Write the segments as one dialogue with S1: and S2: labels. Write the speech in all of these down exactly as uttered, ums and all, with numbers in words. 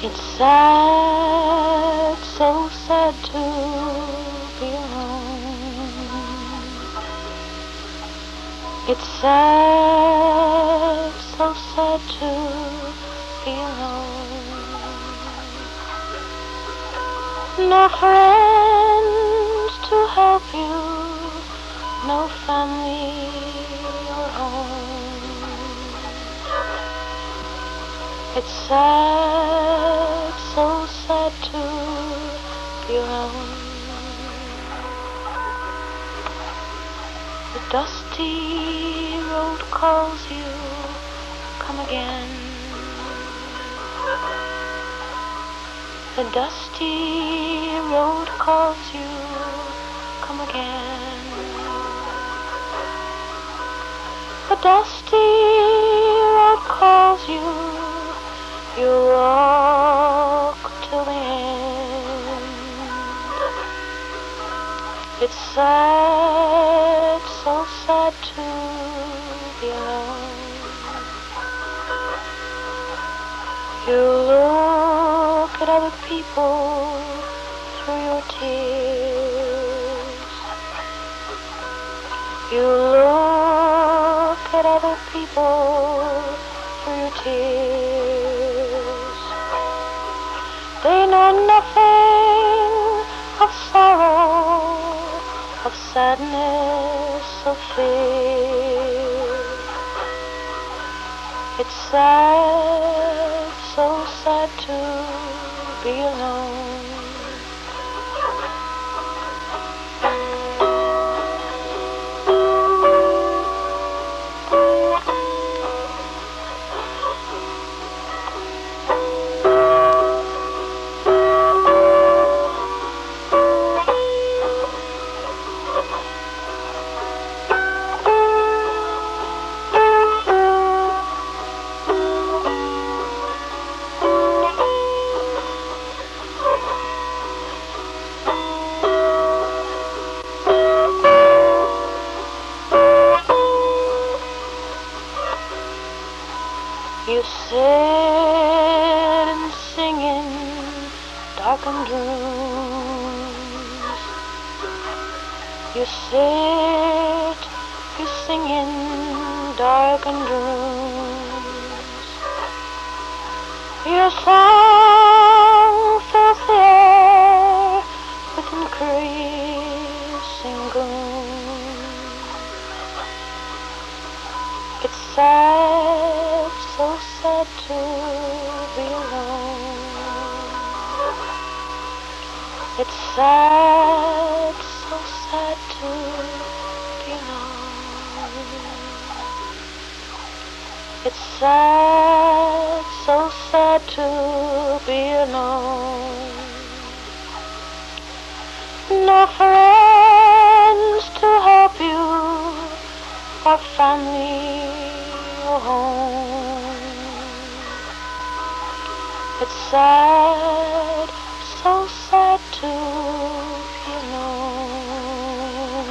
S1: It's sad, so sad to be alone. It's sad, so sad to be alone. No friends to help you, no family or home. It's sad, so sad to be alone. The dusty road calls you, come again. The dusty road calls you, come again. The dusty road calls you, you walk till the end. It's sad, so sad to be alone. You look at other people through your tears. You look at other people through your tears. They know nothing of sorrow, of sadness, of fear. It's sad, so sad to be alone. You sit and sing in darkened rooms. You sit, you sing in darkened rooms. Your song fills the air with increasing gloom. It's sad, so sad to be alone. It's sad, so sad to be alone. It's sad, so sad to be alone. No friends to help you, or family or home. It's sad, so sad to be alone.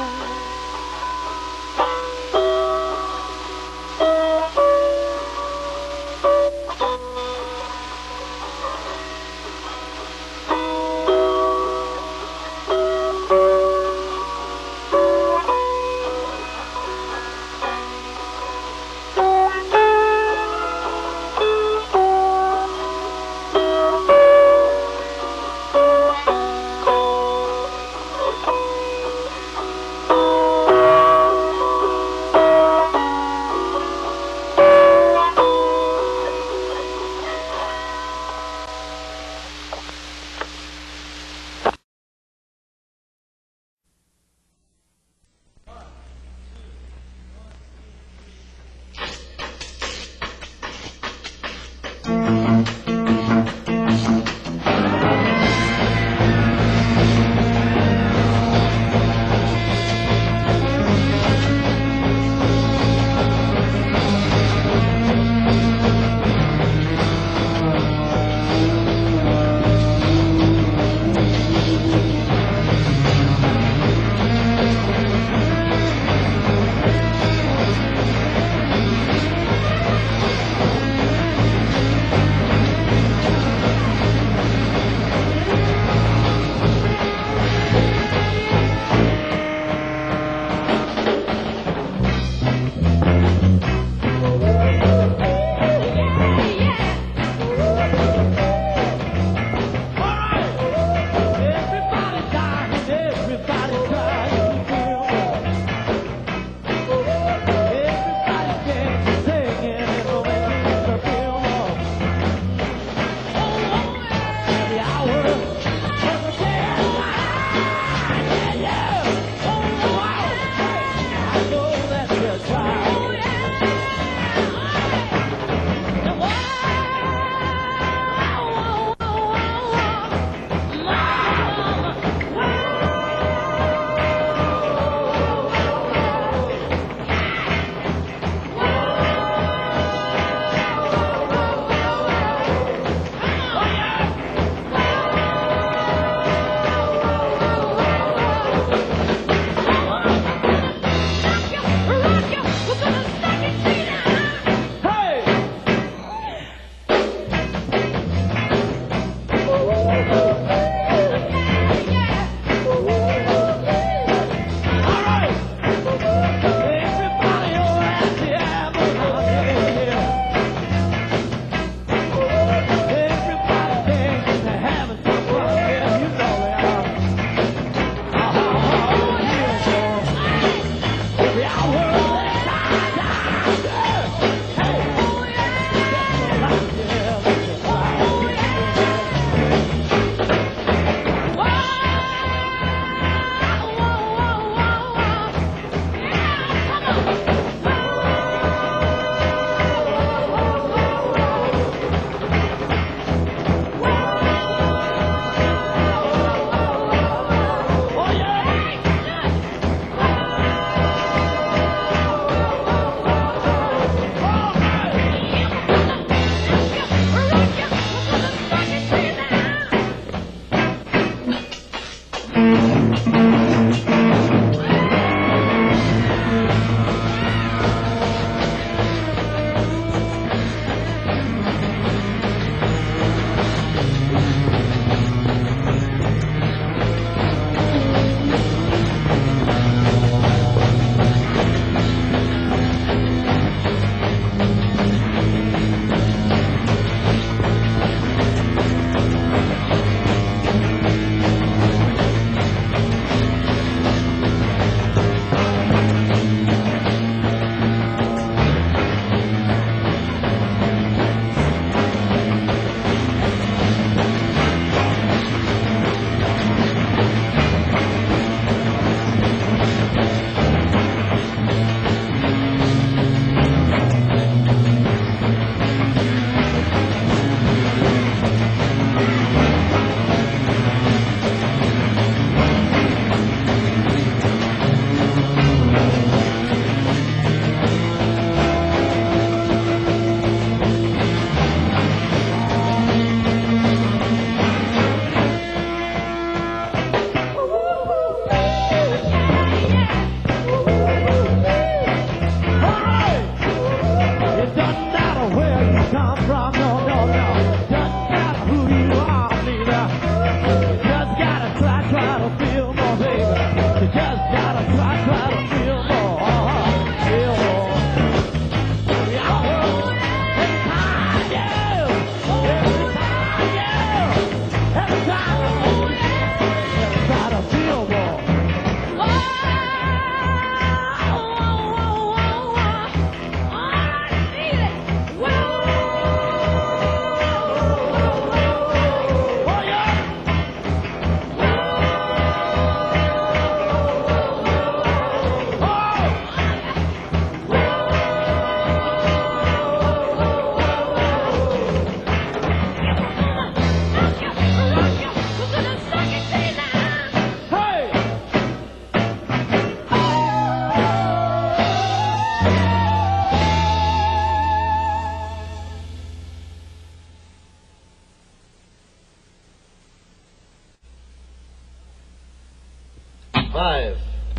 S2: Five.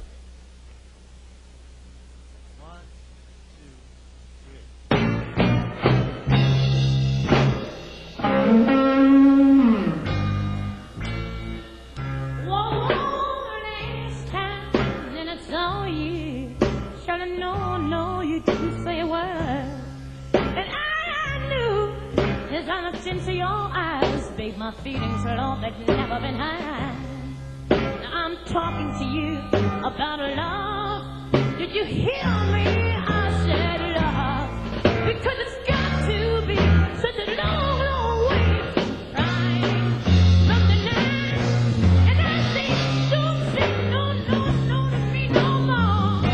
S3: Into your eyes, babe, my feelings are all that never been high. Now I'm talking to you about love. Did you hear me? I said love, because it's got to be such a long, long way right from the night. And I say, don't say no, no, no to me no more.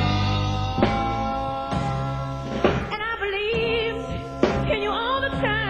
S3: And I believe in you all the time.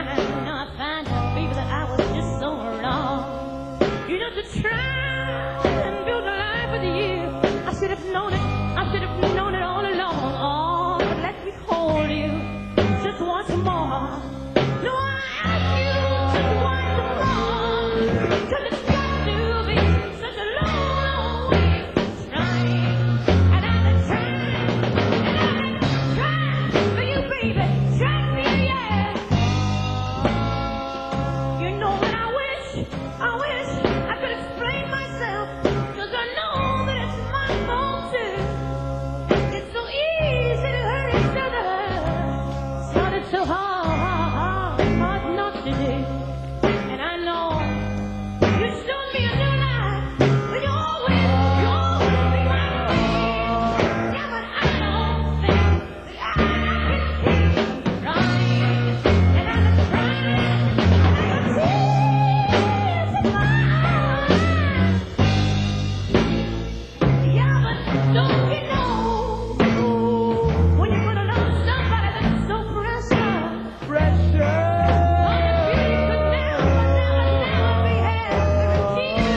S3: To try and build a life with you. I should have known it, I should have known it all along. Oh, but let me hold you just once more. No, I ask you just once more, 'cause it's got to be such a long, long way from trying. And I've been trying, and I've been trying for you, baby. Try me, yeah. You know what I wish, I wish explain myself, 'cause I know that it's my fault too. It's so easy to hurt each other. Started so hard, hard not to do. And I know you showed me a new life, but you always, you always be my friend. Yeah, but I don't think that I can keep trying. And I've been trying, and I got tears in my eyes. Don't you know, when you're gonna love somebody that's so precious, precious, all the beauty could never, never, never be had if you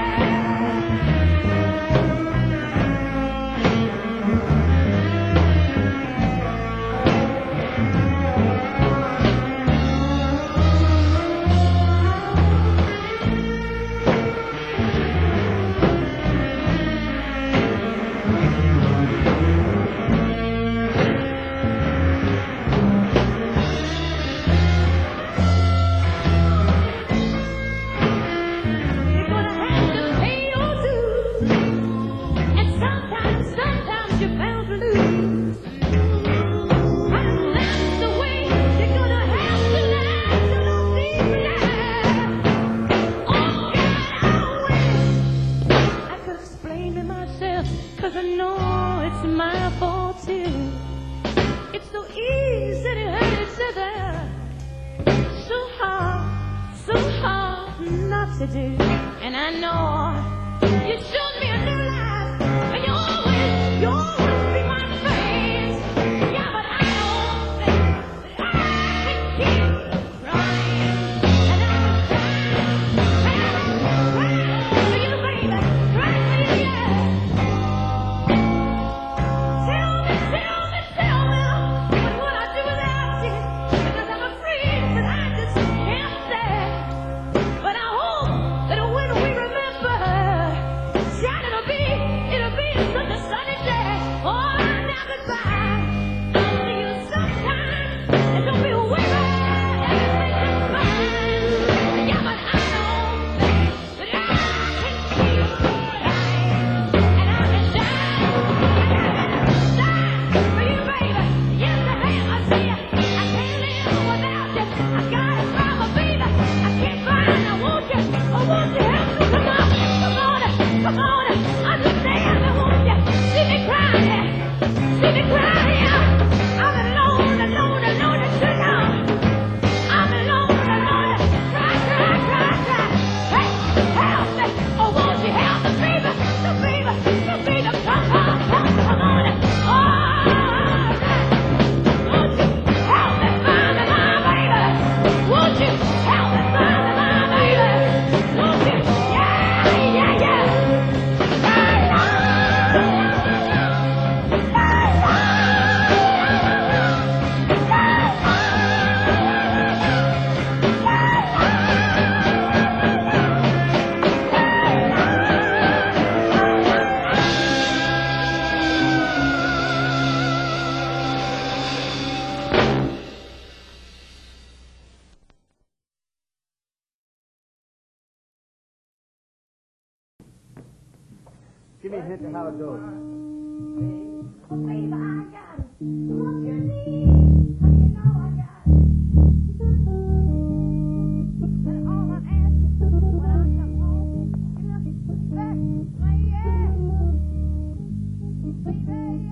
S3: to do. And I know you showed me a new life, and you always, you always be my friend. Yeah, but I don't think that I can keep crying. And I'm crying, and I'm crying for you, baby, crying for you, yeah. Tell me, tell me, tell me, what would I do without you? Because I'm afraid that I just can't stay. But I hope that when we remember, child, it'll be, it'll be such a sunny day. Oh, now goodbye. I'll see you sometime, and don't be worried, everything's fine. Yeah, but I don't think that I can keep crying. And I've been dying, dying for you, baby. Yes, I have. I see you. I can't live without you. I got a problem, baby. I can't find. I want you. I want you. Help me. Come on, come on, come on. Understand? I want you. See me crying. See me crying. I'm alone, alone, alone, and too long. I'm alone, alone. Cry, cry, cry, cry. Hey, help me. Oh, won't you help me, baby? The baby, the baby. Come on, come, come on. Oh, won't you help me find my baby? Won't you help me find my baby? Won't you? Yeah, yeah, yeah.
S2: Give me a hint of how it goes.
S3: Baby, I got it. What you need, honey, you know I got it. And all I ask you when I come home, you know, respect, say yeah. Say yeah,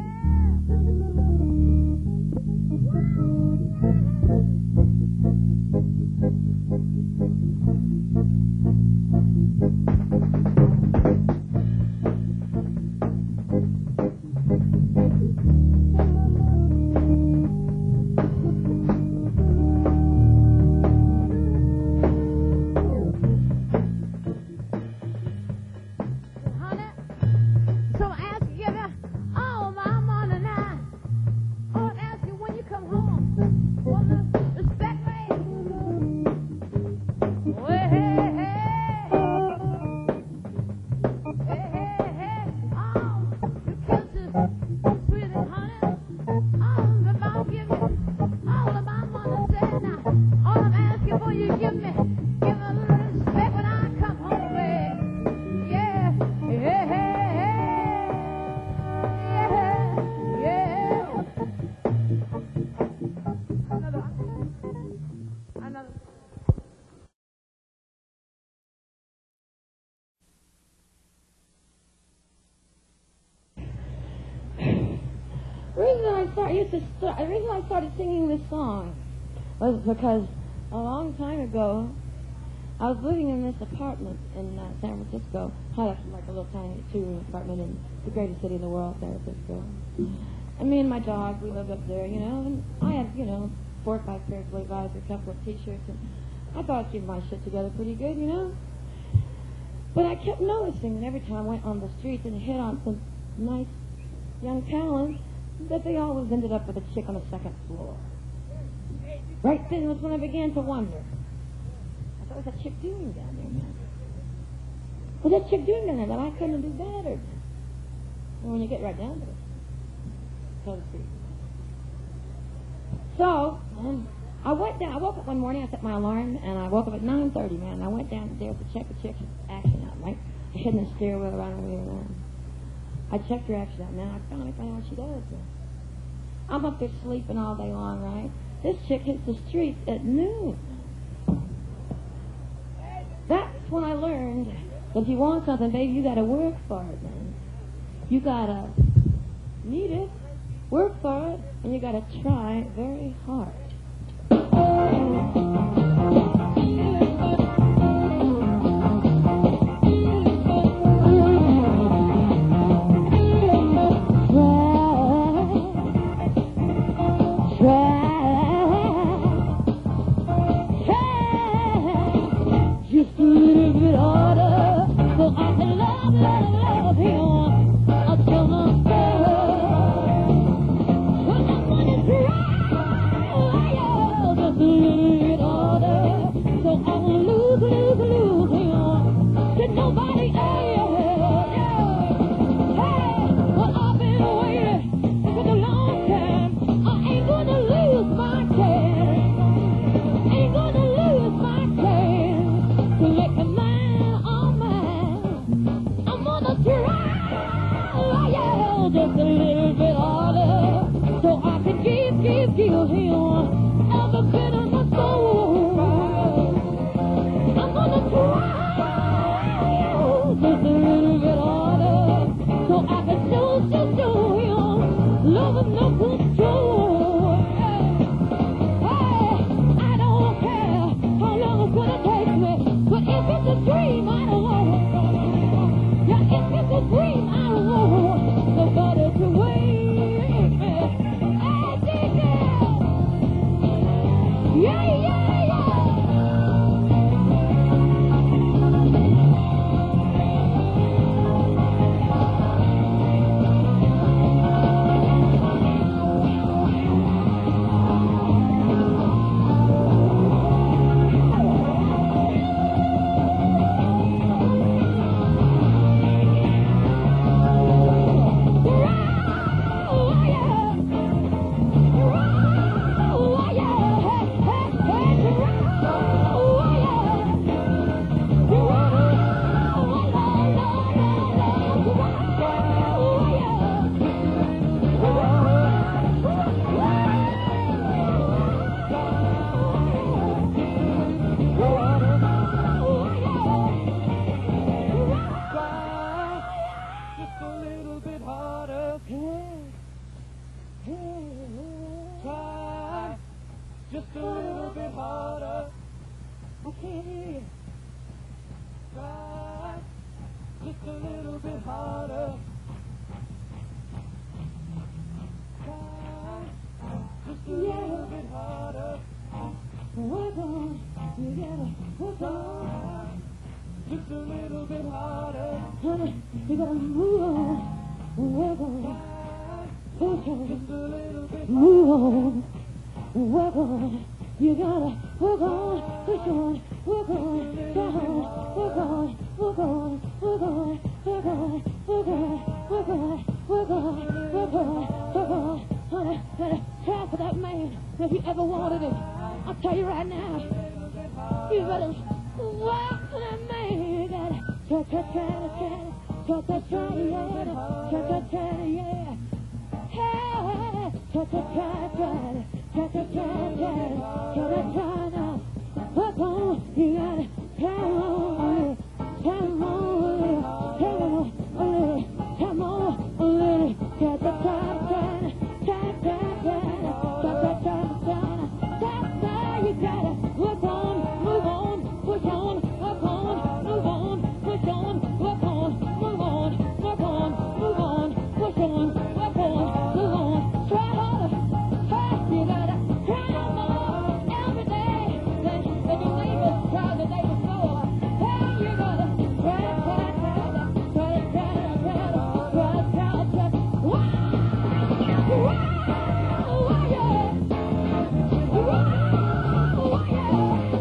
S4: I used to start, the reason I started singing this song was because a long time ago I was living in this apartment in uh, San Francisco, high up like a little tiny two-room apartment in the greatest city in the world, San Francisco. And me and my dog, we lived up there, you know, and I had, you know, four or five pairs of Levi's, a couple of T-shirts, and I thought I'd keep my shit together pretty good, you know. But I kept noticing that every time I went on the streets and hit on some nice young talents, that they always ended up with a chick on the second floor. Right then was when I began to wonder. I thought, what's that chick doing down there, man? What's that chick doing down there that I couldn't do better? And when you get right down to it, so to speak. So, um, I went down, I woke up one morning, I set my alarm, and I woke up at nine thirty, man. I went downstairs to check the chick's action out, right? I hid in the stairwell around over here, man. I checked her action out, man. I found out what she does. I'm up there sleeping all day long, right? This chick hits the streets at noon. That's when I learned that if you want something, baby, you gotta work for it, man. You gotta need it, work for it, and you gotta try very hard. Oh, on, you gotta work on. Just a little bit harder. Honey, you gotta move on, work on. Push on, just a little bit move on, work on. You gotta work on, push on, work on, try on, work on, work on, work on, work on, work on, work on, work on, work on, work on. Honey, better try for that man if you ever wanted him. I'll tell you right now, you better walk for that man. You gotta try, try, try, try, try, try, try, yeah, try, try, try, yeah. Hey, try, try, try, try. Try, try, try, try, try, try now. Work on, you gotta try on, try on, try on, try on, a little. Try, try, try, try, try, try, try, try, try, try, try. You gotta work on, move on, push on, work on, move on, push on, work on, move on, work on, move on, push on, work on, move on. Try harder. You gotta try more every day than, than your neighbors tried the day before. Hey, you gotta try, try, try, try, try, try, try, try, try. Wow! Wow! Wow, yeah! Wow! Wow, yeah!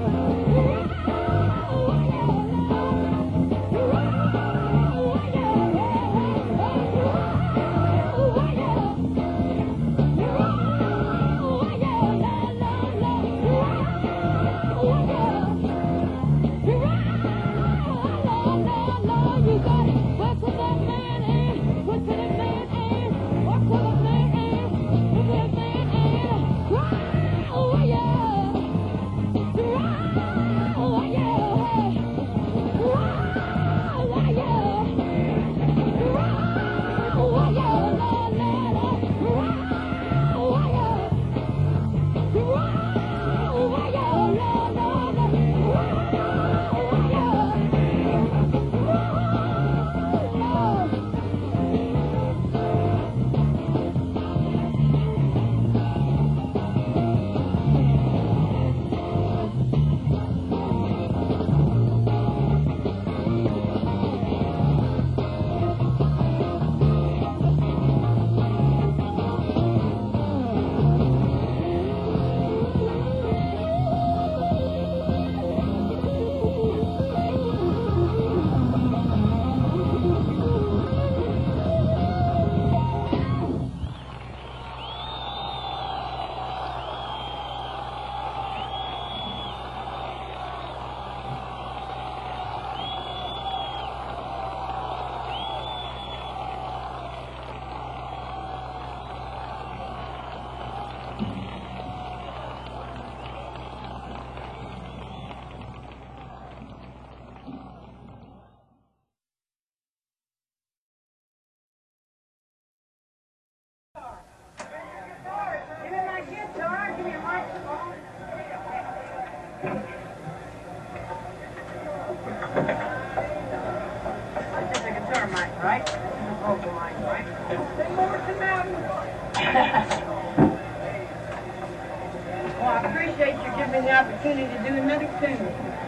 S2: Opportunity to do another tune.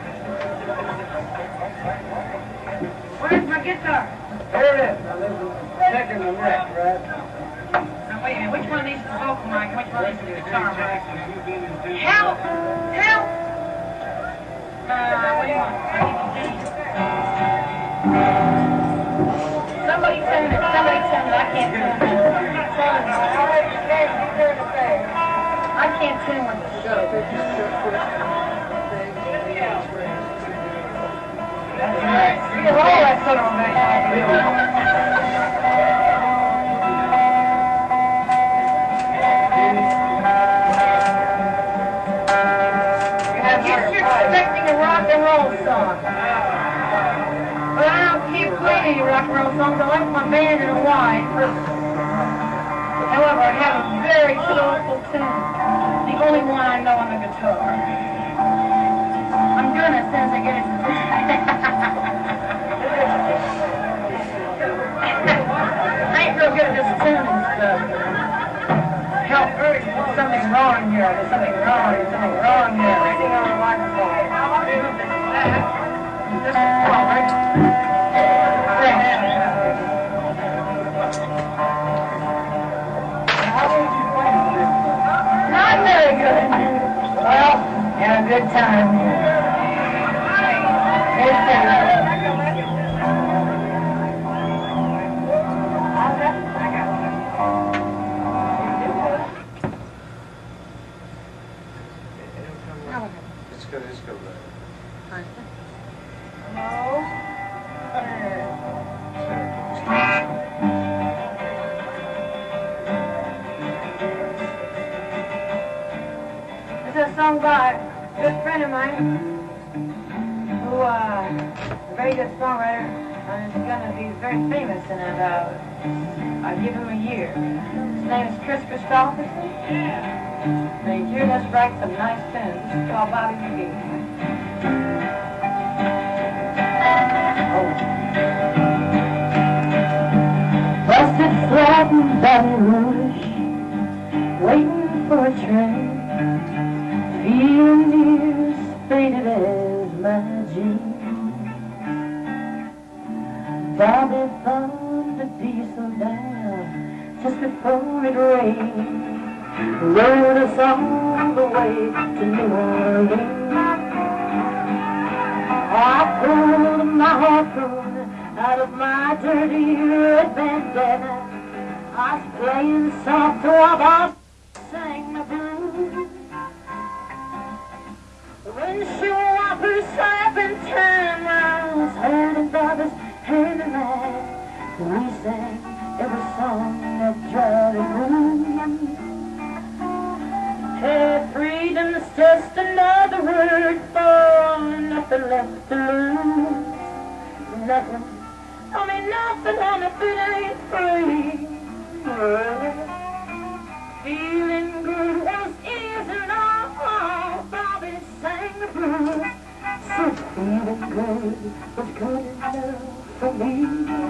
S2: Where's my guitar?
S5: There it is. Second on that, right?
S2: Now wait a minute, which one of these is the vocal mic and which one of these is the guitar mic? Help! Help! Uh, what do you want? I need to Somebody tune it, somebody tune it, I can't tune it. I can't tune with the show. See, all that sort of You're expecting a rock and roll song. But I don't keep playing any rock and roll songs. I like my band in a wide. However, I have a very soulful tune. The only one I know on the guitar. I'm doing it as soon as I get it. I ain't real good at this tune and stuff. Help, there's something wrong here. There's something wrong. There's something wrong here. This is twelve, right? Not very good. Well, had a good time. It's
S5: It's good, it's good.
S2: This is a song by a good friend of mine who, uh, is a very good songwriter and is going to be very famous in about, I give him a year. His name is Chris Christopherson. And he's here us write some nice tunes. This is called Bobby McGee. Busted flat in Baton Rouge, waiting for a train, feeling near as faded as my jeans. Bobby thumbed the diesel down just before it rained, rode us all the way to New Orleans. I pulled my harpoon out of my dirty red bandana. I was playing soft while Bob sang the blues. When she whoppers slapping time, I was holding Bobby's hand in mine. We sang every song that Charlie blues. Hey, freedom's just another word for nothing left to lose. Nothing. I mean nothing on if it ain't free. Feeling good was easy now. Bobby sang the blues. So feeling good was good enough for me.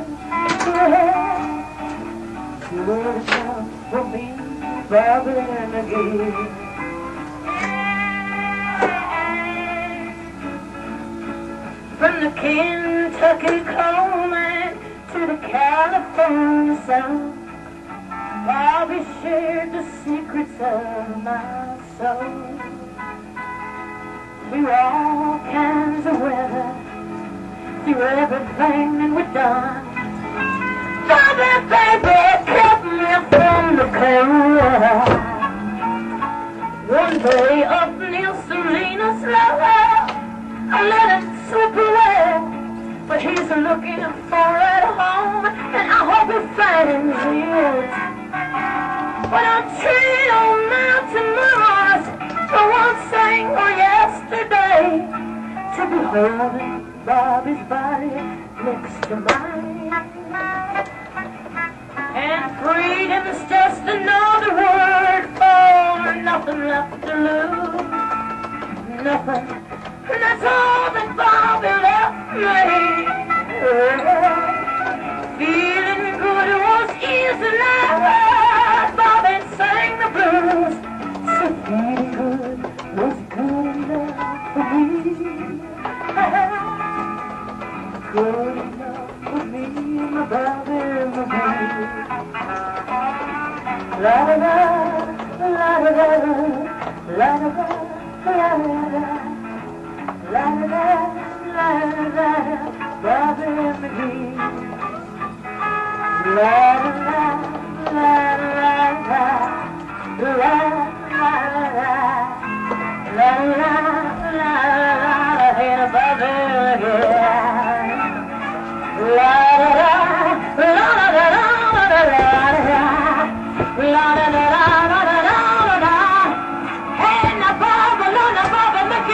S2: Yeah, good enough for me. Bobby McGee. From the Kentucky coal mine to the California sun, Bobby shared the secrets of my soul. Through all kinds of weather, through everything that we've done, Bobby, baby, kept me from the cold. One day up near Salinas, love, I let him slip away, but he's looking for it home, and I hope he finds it. But I'll treat on Mountain Mars, the one sang for yesterday, to be holding Bobby's body next to mine. And freedom's just another word for nothing left to lose. Nothing. And that's all that Bobby left me. Feeling good was easy now. Bobby sang the blues. So feeling good was good enough for me. Good enough for me, my Bobby, my baby. La da da, la da da, la da da, la da da. La la la, la la, Bobby McGee. La la la, la la la, la la la, la la la, hey Bobby McGee. La la la, la la la, la la la, la la la, la la la, hey now Bobby, la la Bobby McGee.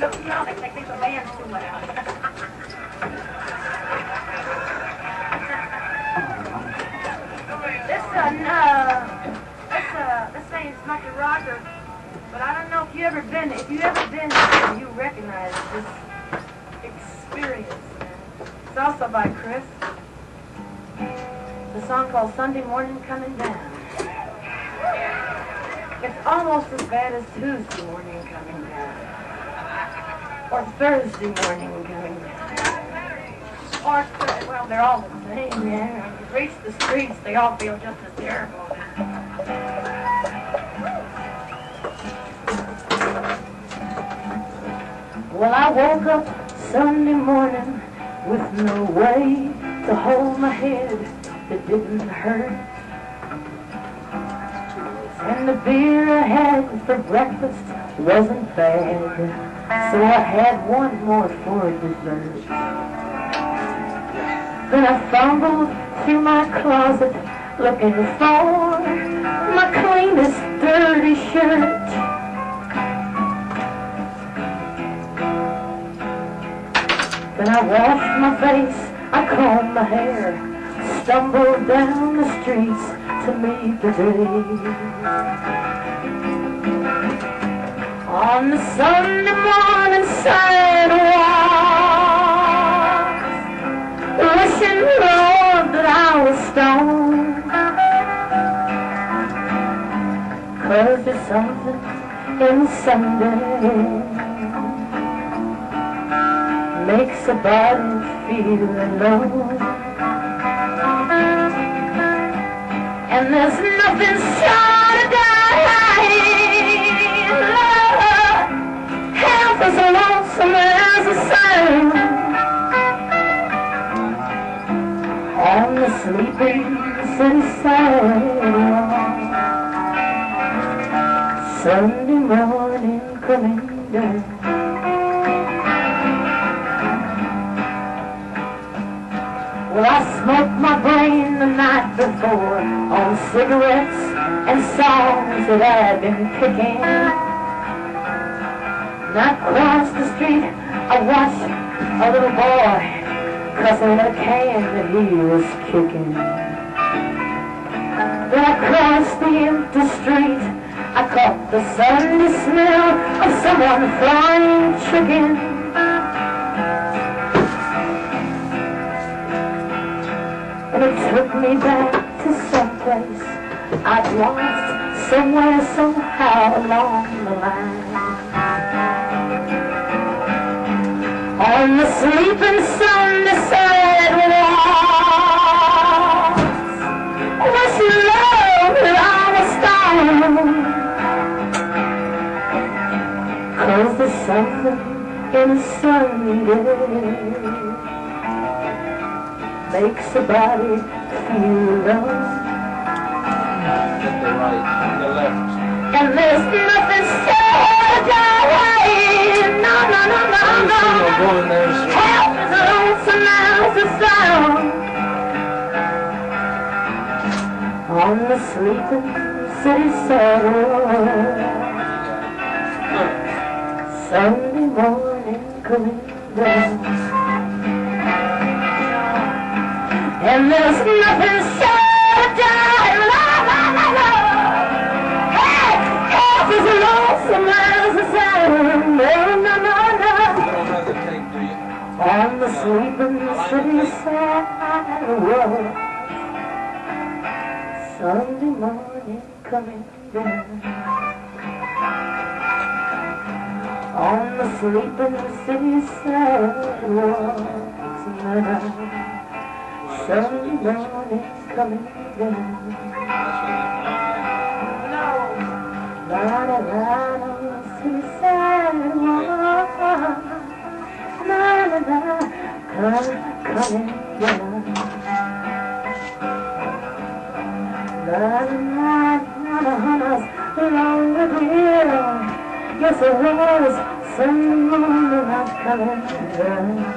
S2: no, no, they think the band's too loud. This, uh, no, this, uh, this ain't Smucky Rocker, but I don't know if you ever been, if you ever been here, you recognize this experience. It's also by Chris. It's a song called Sunday Morning Coming Down. It's almost as bad as Tuesday morning coming down. Or Thursday morning coming down. Or, th- well, they're all the same, yeah. When you reach the streets, they all feel just as terrible. Well, I woke up Sunday morning with no way to hold my head that didn't hurt. And the beer I had for breakfast wasn't bad, so I had one more for dessert. Then I fumbled through my closet looking for my cleanest dirty shirt. Then I washed my face, I combed my hair, stumbled down the streets to meet the day. On the Sunday morning sidewalk, wishing, Lord, that I was stoned. 'Cause there's something in Sunday makes a body feel alone. And there's nothing short of dying, love, half as lonesome as a sound. On the sleeping city sidewalk, Sunday morning coming down. Well, I smoked my brain the night before on cigarettes and songs that I'd been picking. And I crossed the street, I watched a little boy cussing at a can that he was kicking. Then I crossed the empty street, I caught the Sunday smell of someone frying chicken. And it took me back to someplace I'd lost somewhere, somehow along the line. On the sleeping Sunday sidewalk, wishing, Lord, that I was stoned. 'Cause there's something in Sunday makes a body feel low.
S5: The right, the left.
S2: And there's nothing so dying. No, no, no, no, no.
S5: Going there.
S2: Help is lonesome as a sound. On the sleeping city sidewalk, Sunday morning coming down. And there's nothing so dying, la, la, la, la. Hey, half as lonesome as a sound. No, no, no, no.
S5: You don't have the tape, do you?
S2: On the sleeping city sidewalk, Sunday morning coming down. On the sleeping city sidewalk tonight, Sunday morning coming down. La la la la, city sidewalk, la la la, come coming down. La la la la, hunters along the hill. Yes, it was Sunday morning coming down.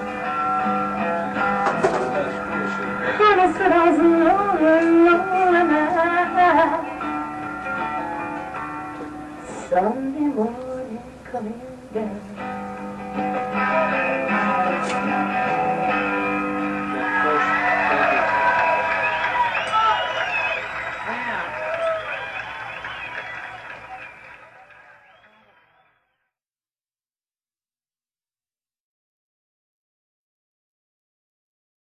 S2: And I said I was alone, alone night. Sunday morning coming down.